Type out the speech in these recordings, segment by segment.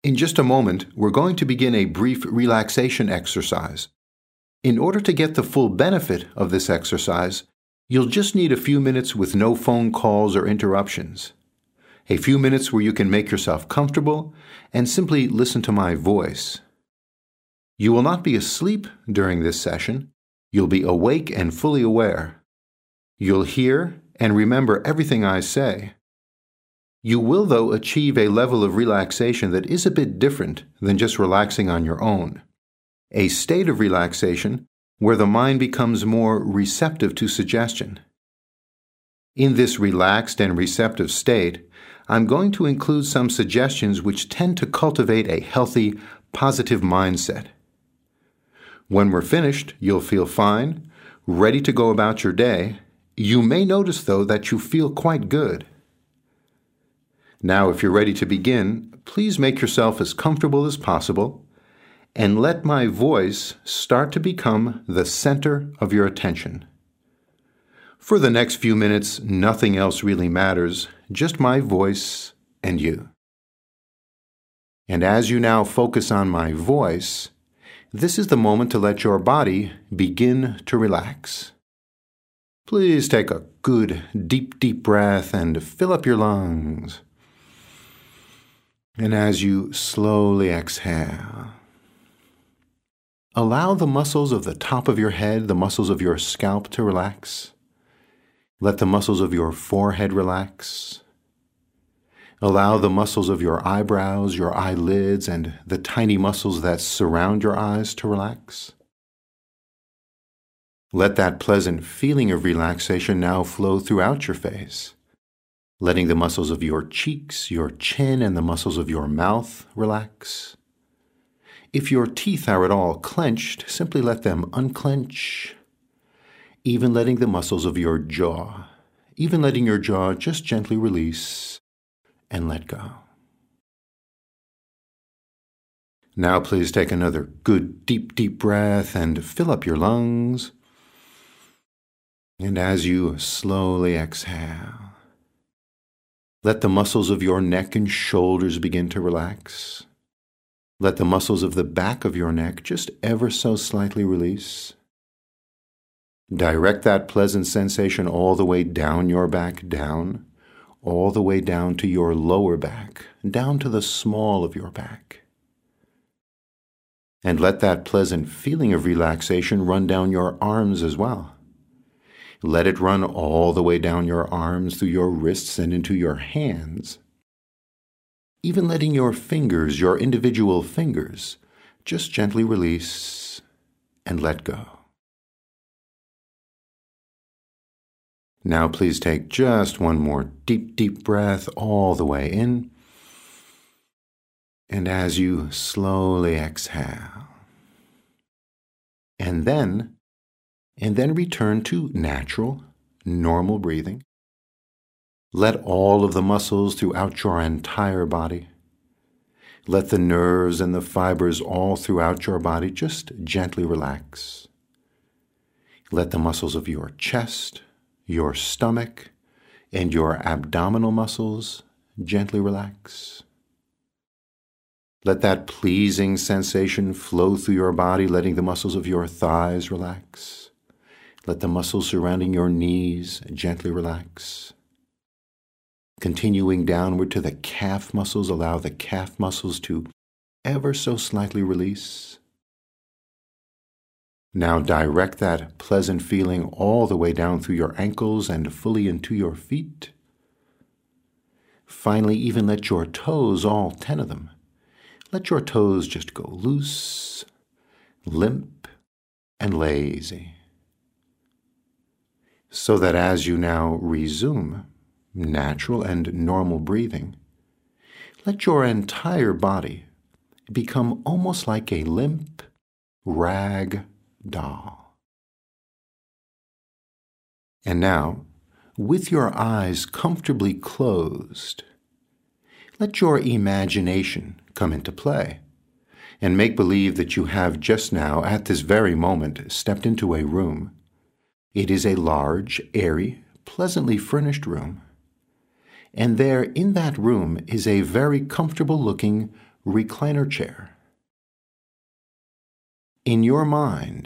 In just a moment, we're going to begin a brief relaxation exercise. In order to get the full benefit of this exercise, you'll just need a few minutes with no phone calls or interruptions. A few minutes where you can make yourself comfortable and simply listen to my voice. You will not be asleep during this session. You'll be awake and fully aware. You'll hear and remember everything I say. You will, though, achieve a level of relaxation that is a bit different than just relaxing on your own. A state of relaxation where the mind becomes more receptive to suggestion. In this relaxed and receptive state, I'm going to include some suggestions which tend to cultivate a healthy, positive mindset. When we're finished, you'll feel fine, ready to go about your day. You may notice, though, that you feel quite good. Now, if you're ready to begin, please make yourself as comfortable as possible and let my voice start to become the center of your attention. For the next few minutes, nothing else really matters, just my voice and you. And as you now focus on my voice, this is the moment to let your body begin to relax. Please take a good, deep breath and fill up your lungs. And as you slowly exhale, allow the muscles of the top of your head, the muscles of your scalp to relax. Let the muscles of your forehead relax. Allow the muscles of your eyebrows, your eyelids, and the tiny muscles that surround your eyes to relax. Let that pleasant feeling of relaxation now flow throughout your face, letting the muscles of your cheeks, your chin, and the muscles of your mouth relax. If your teeth are at all clenched, simply let them unclench, even letting the muscles of your jaw, even letting your jaw just gently release and let go. Now please take another good deep breath and fill up your lungs. And as you slowly exhale, let the muscles of your neck and shoulders begin to relax. Let the muscles of the back of your neck just ever so slightly release. Direct that pleasant sensation all the way down your back, down, all the way down to your lower back, down to the small of your back. And let that pleasant feeling of relaxation run down your arms as well. Let it run all the way down your arms, through your wrists and into your hands. Even letting your fingers, your individual fingers, just gently release and let go. Now please take just one more deep breath all the way in. And as you slowly exhale, and then return to natural, normal breathing. Let all of the muscles throughout your entire body, let the nerves and the fibers all throughout your body just gently relax. Let the muscles of your chest, your stomach, and your abdominal muscles gently relax. Let that pleasing sensation flow through your body, letting the muscles of your thighs relax. Let the muscles surrounding your knees gently relax. Continuing downward to the calf muscles, allow the calf muscles to ever so slightly release. Now direct that pleasant feeling all the way down through your ankles and fully into your feet. Finally, even let your toes, all 10 of them, let your toes just go loose, limp, and lazy. So that as you now resume natural and normal breathing, let your entire body become almost like a limp rag doll. And now, with your eyes comfortably closed, let your imagination come into play and make believe that you have just now, at this very moment, stepped into a room. It is a large, airy, pleasantly furnished room. And there in that room is a very comfortable-looking, recliner chair. In your mind,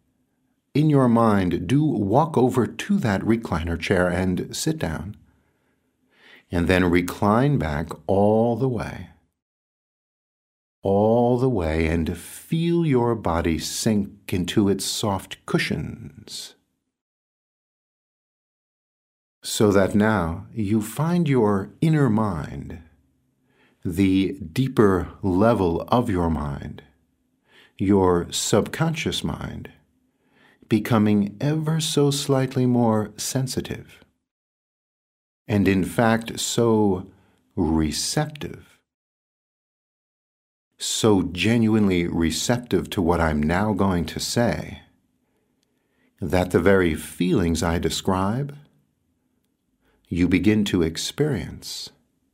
do walk over to that recliner chair and sit down, and then recline back all the way, and feel your body sink into its soft cushions, so that now you find your inner mind, the deeper level of your mind, your subconscious mind, becoming ever so slightly more sensitive, and in fact so receptive, so genuinely receptive to what I'm now going to say, that the very feelings I describe, you begin to experience.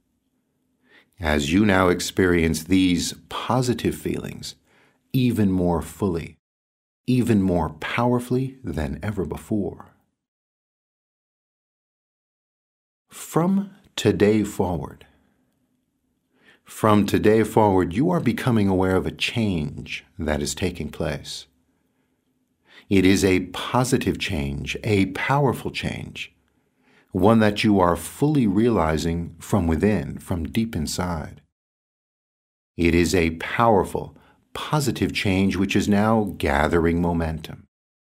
As you now experience these positive feelings even more fully, even more powerfully than ever before. From today forward, you are becoming aware of a change that is taking place. It is a positive change, a powerful change, one that you are fully realizing from within, from deep inside. It is a powerful, positive change which is now gathering momentum.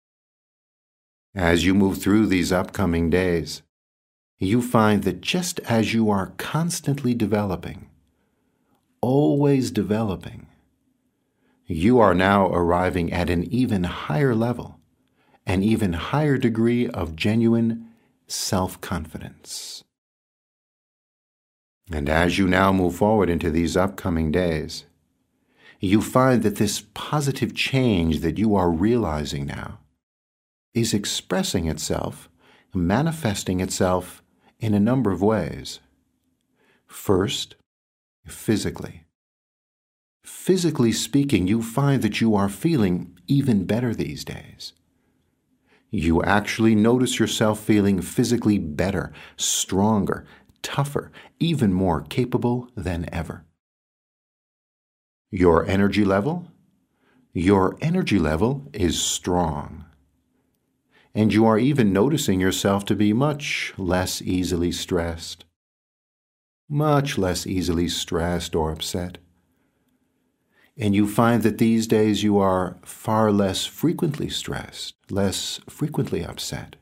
As you move through these upcoming days, you find that just as you are constantly developing, always developing, you are now arriving at an even higher level, an even higher degree of genuine self-confidence. And as you now move forward into these upcoming days, you find that this positive change that you are realizing now is expressing itself, manifesting itself in a number of ways. First, physically. Physically speaking, you find that you are feeling even better these days. You actually notice yourself feeling physically better, stronger, tougher, even more capable than ever. Your energy level is strong. And you are even noticing yourself to be much less easily stressed or upset. And you find that these days you are far less frequently stressed, less frequently upset.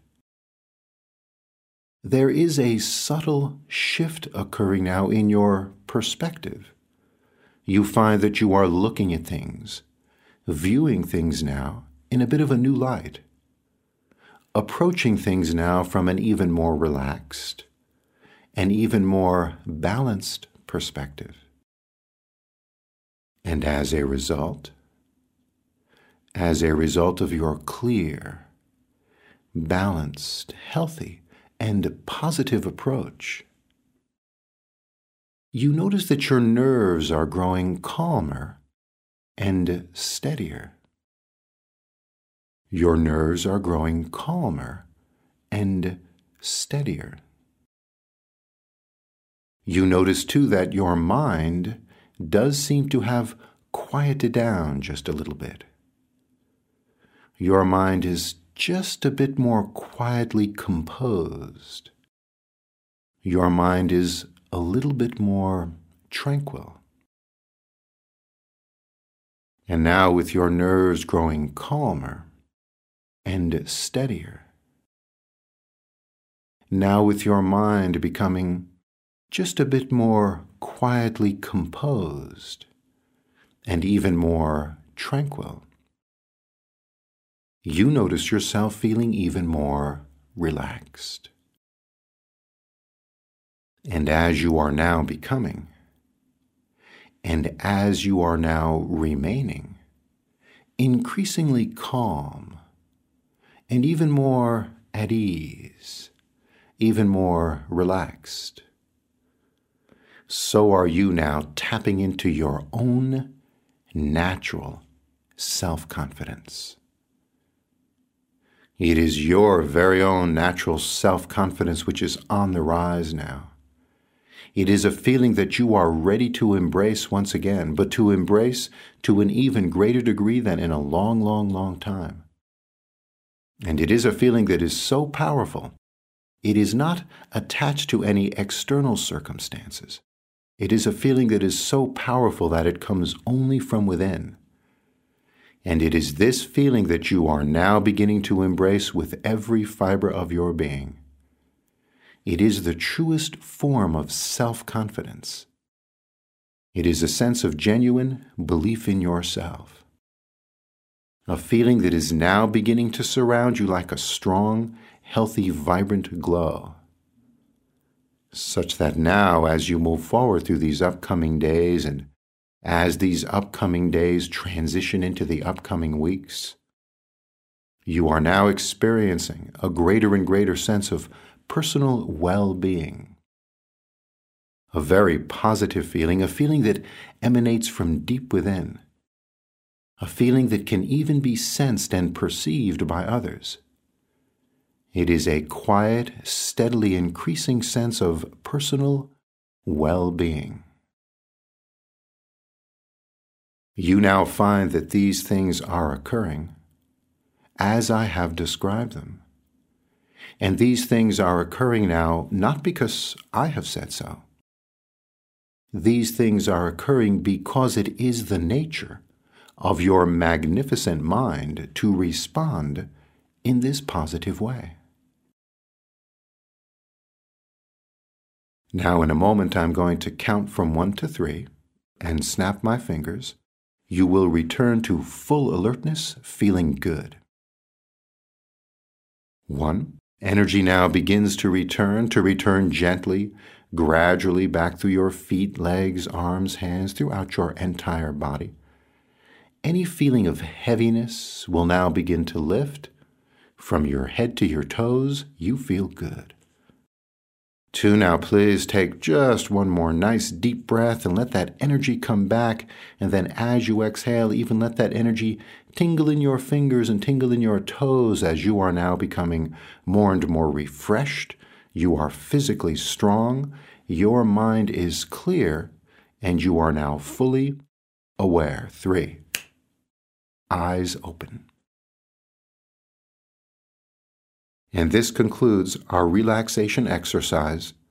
There is a subtle shift occurring now in your perspective. You find that you are looking at things, viewing things now in a bit of a new light, approaching things now from an even more relaxed, an even more balanced perspective. And as a result of your clear, balanced, healthy, and positive approach, you notice that your nerves are growing calmer and steadier. Your nerves are growing calmer and steadier. You notice too that your mind does seem to have quieted down just a little bit. Your mind is just a bit more quietly composed. Your mind is a little bit more tranquil. And now with your nerves growing calmer and steadier, now with your mind becoming just a bit more quietly composed and even more tranquil, you notice yourself feeling even more relaxed. And as you are now becoming, and as you are now remaining, increasingly calm, and even more at ease, even more relaxed, so are you now tapping into your own natural self-confidence. It is your very own natural self-confidence which is on the rise now. It is a feeling that you are ready to embrace once again, but to embrace to an even greater degree than in a long, long, long time. And it is a feeling that is so powerful, it is not attached to any external circumstances. It is a feeling that is so powerful that it comes only from within. And it is this feeling that you are now beginning to embrace with every fiber of your being. It is the truest form of self-confidence. It is a sense of genuine belief in yourself. A feeling that is now beginning to surround you like a strong, healthy, vibrant glow. Such that now, as you move forward through these upcoming days, and as these upcoming days transition into the upcoming weeks, you are now experiencing a greater and greater sense of personal well-being. A very positive feeling, a feeling that emanates from deep within. A feeling that can even be sensed and perceived by others. It is a quiet, steadily increasing sense of personal well-being. You now find that these things are occurring as I have described them. And these things are occurring now not because I have said so. These things are occurring because it is the nature of your magnificent mind to respond in this positive way. Now, in a moment, I'm going to count from 1 to 3 and snap my fingers. You will return to full alertness, feeling good. 1. Energy now begins to return gently, gradually back through your feet, legs, arms, hands, throughout your entire body. Any feeling of heaviness will now begin to lift. From your head to your toes, you feel good. 2, now please take just one more nice deep breath and let that energy come back. And then as you exhale, even let that energy tingle in your fingers and tingle in your toes as you are now becoming more and more refreshed. You are physically strong, your mind is clear, and you are now fully aware. 3, eyes open. And this concludes our relaxation exercise